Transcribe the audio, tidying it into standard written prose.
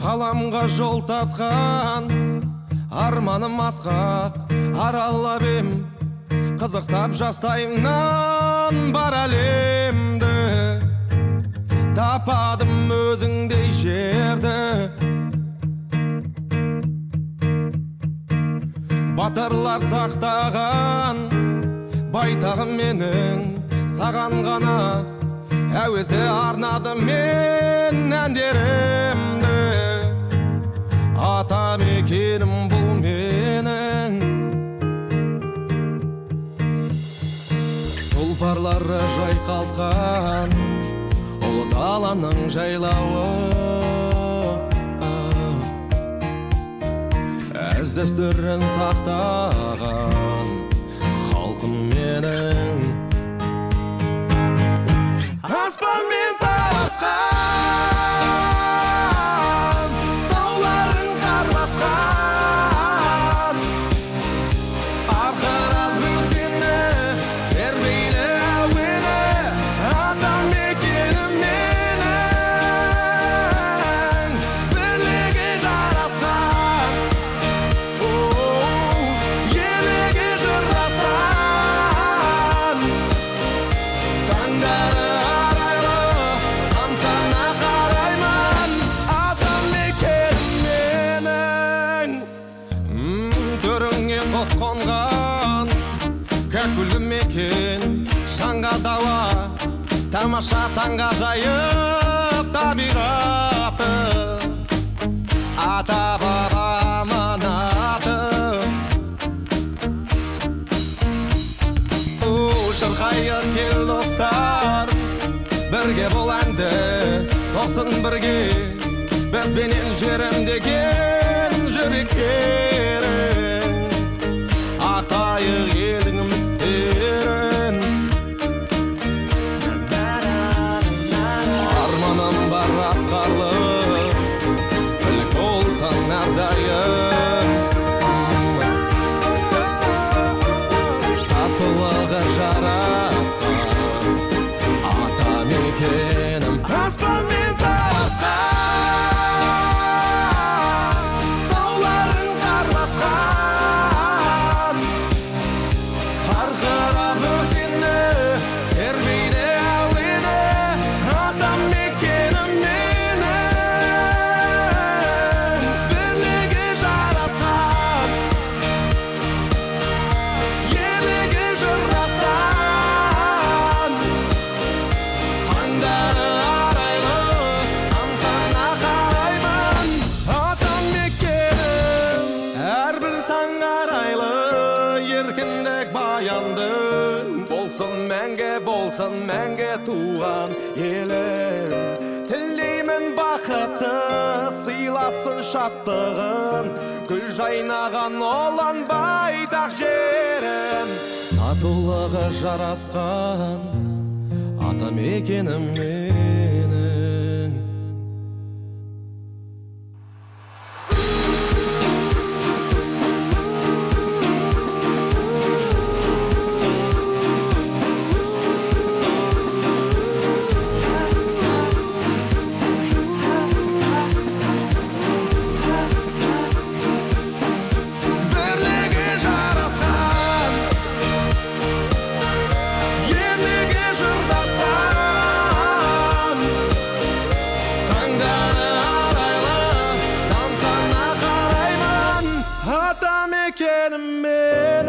Қаламға жол тартқан арманым асқақ, аралап ем қызықтап жастайымнан бар әлемді. Тападым өзіңдей жерді, батырлар сақтаған байтағым менің, саған ғана әуезді арнадым мен әндерімді. Ата мекенім бұл менің, тұлпарлары жайқалтқан ұлы даланың жайлауы. Әз дәстүрін сақтаған халқым менің. Аспанмен таласқан, тауларын қарласқан, арқырап өзені тербейлі әуені. Атам мекенім менің, бірлігі жарасқан, елігі жырасқан. Таңдары қонған кәкүлі мекен, шаңға дала тамаша таңға жайып табиғаты. Ата баба аманаты, шырқайық кел достар, бірге бол әнді соқсын бірге, бізбенен жерімдеген жүректерің. Ақтайық елдің үміттерін, арманым бар асқарлы, білік болсаң әрдайым. Татулығы жарасқан ата мекенім. Аспанмен таласқан, тауларын қарласқан, арқырап өзені тербейді әуені. Атам мекенім менің, бірлігі жарасқан, елігі жырасқан. Таңдары арайлы, аңсана қараймын. Атам мекенім, әрбір таң арайлы, еркіндік баянды. Болсын мәңге туған елім. Тілеймін бақытты, сыйласын шаттығын, гүл жайнаған олан байтақ жерім. Татулығы жарасқан ата мекенім менің. Бірлігі жарасқан, елігі жырдасқан. Таңдары арайлы, тамсана қараймын. Ата мекенім мен.